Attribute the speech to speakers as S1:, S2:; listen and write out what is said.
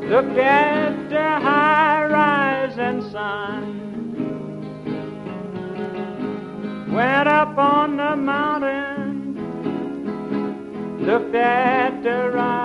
S1: Looked at the high rising sun. Went up on the mountain. Looked at the rising